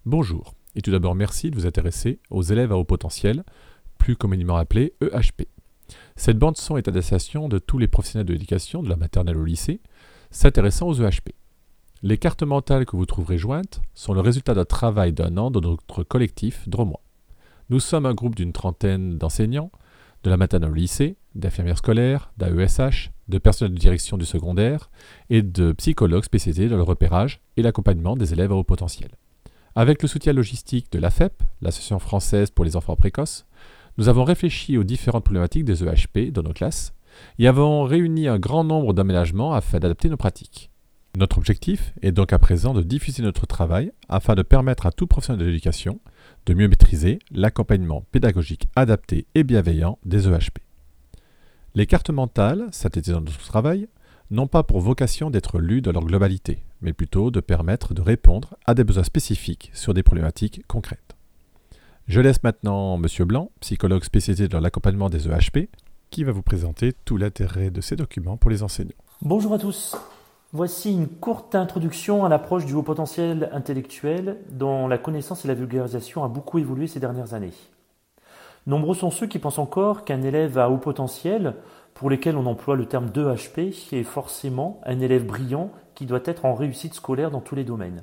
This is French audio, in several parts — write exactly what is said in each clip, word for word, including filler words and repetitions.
Bonjour, et tout d'abord merci de vous intéresser aux élèves à haut potentiel, plus communément appelés E H P. Cette bande-son est à destination de tous les professionnels de l'éducation, de la maternelle au lycée, s'intéressant aux E H P. Les cartes mentales que vous trouverez jointes sont le résultat d'un travail d'un an de notre collectif Dromois. Nous sommes un groupe d'une trentaine d'enseignants, de la maternelle au lycée, d'infirmières scolaires, d'A E S H, de personnels de direction du secondaire et de psychologues spécialisés dans le repérage et l'accompagnement des élèves à haut potentiel. Avec le soutien logistique de l'A F E P, l'Association française pour les enfants précoces, nous avons réfléchi aux différentes problématiques des E H P dans nos classes et avons réuni un grand nombre d'aménagements afin d'adapter nos pratiques. Notre objectif est donc à présent de diffuser notre travail afin de permettre à tout professionnel de l'éducation de mieux maîtriser l'accompagnement pédagogique adapté et bienveillant des E H P. Les cartes mentales, synthétisant notre travail, n'ont pas pour vocation d'être lues dans leur globalité, mais plutôt de permettre de répondre à des besoins spécifiques sur des problématiques concrètes. Je laisse maintenant M. Blanc, psychologue spécialisé dans l'accompagnement des E H P, qui va vous présenter tout l'intérêt de ces documents pour les enseignants. Bonjour à tous. Voici une courte introduction à l'approche du haut potentiel intellectuel dont la connaissance et la vulgarisation a beaucoup évolué ces dernières années. Nombreux sont ceux qui pensent encore qu'un élève à haut potentiel, pour lesquels on emploie le terme d'E H P, est forcément un élève brillant qui doit être en réussite scolaire dans tous les domaines.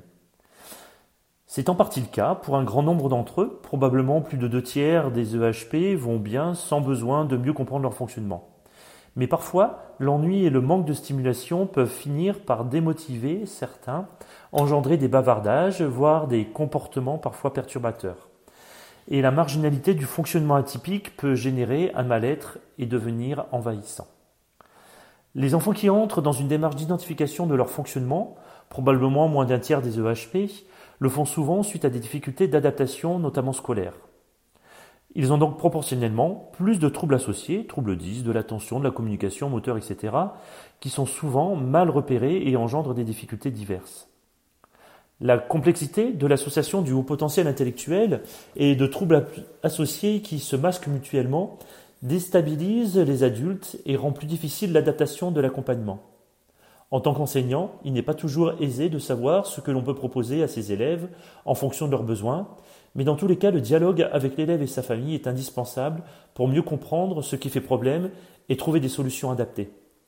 C'est en partie le cas pour un grand nombre d'entre eux, probablement plus de deux tiers des E H P vont bien sans besoin de mieux comprendre leur fonctionnement. Mais parfois, l'ennui et le manque de stimulation peuvent finir par démotiver certains, engendrer des bavardages, voire des comportements parfois perturbateurs. Et la marginalité du fonctionnement atypique peut générer un mal-être et devenir envahissant. Les enfants qui entrent dans une démarche d'identification de leur fonctionnement, probablement moins d'un tiers des E H P, le font souvent suite à des difficultés d'adaptation, notamment scolaires. Ils ont donc proportionnellement plus de troubles associés, troubles dys, de l'attention, de la communication, moteur, et cetera, qui sont souvent mal repérés et engendrent des difficultés diverses. La complexité de l'association du haut potentiel intellectuel et de troubles associés qui se masquent mutuellement déstabilise les adultes et rend plus difficile l'adaptation de l'accompagnement. En tant qu'enseignant, il n'est pas toujours aisé de savoir ce que l'on peut proposer à ses élèves en fonction de leurs besoins, mais dans tous les cas, le dialogue avec l'élève et sa famille est indispensable pour mieux comprendre ce qui fait problème et trouver des solutions adaptées.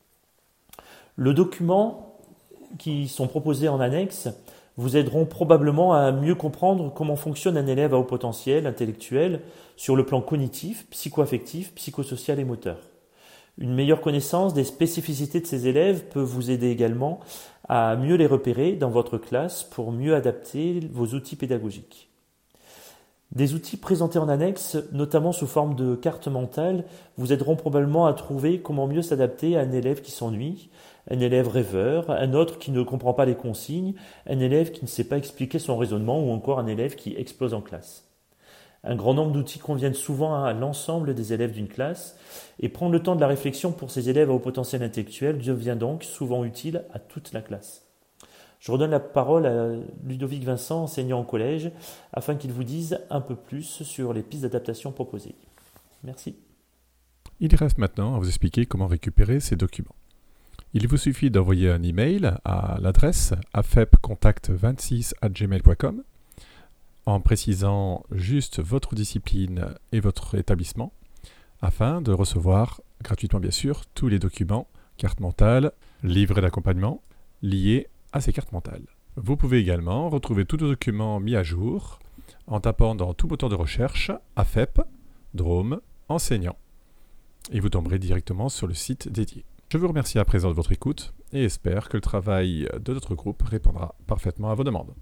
Le document qui sont proposés en annexe vous aideront probablement à mieux comprendre comment fonctionne un élève à haut potentiel intellectuel sur le plan cognitif, psycho-affectif, psychosocial et moteur. Une meilleure connaissance des spécificités de ces élèves peut vous aider également à mieux les repérer dans votre classe pour mieux adapter vos outils pédagogiques. Des outils présentés en annexe, notamment sous forme de cartes mentales, vous aideront probablement à trouver comment mieux s'adapter à un élève qui s'ennuie, un élève rêveur, un autre qui ne comprend pas les consignes, un élève qui ne sait pas expliquer son raisonnement ou encore un élève qui explose en classe. Un grand nombre d'outils conviennent souvent à l'ensemble des élèves d'une classe et prendre le temps de la réflexion pour ces élèves à haut potentiel intellectuel devient donc souvent utile à toute la classe. Je redonne la parole à Ludovic Vincent, enseignant au collège, afin qu'il vous dise un peu plus sur les pistes d'adaptation proposées. Merci. Il reste maintenant à vous expliquer comment récupérer ces documents. Il vous suffit d'envoyer un email à l'adresse a f e p contact vingt-six arobase gmail point com en précisant juste votre discipline et votre établissement afin de recevoir gratuitement bien sûr tous les documents, cartes mentales, livrets d'accompagnement liés à ces cartes mentales. Vous pouvez également retrouver tous les documents mis à jour en tapant dans tout moteur de recherche A F E P, Drôme, enseignant et vous tomberez directement sur le site dédié. Je vous remercie à présent de votre écoute et espère que le travail de notre groupe répondra parfaitement à vos demandes.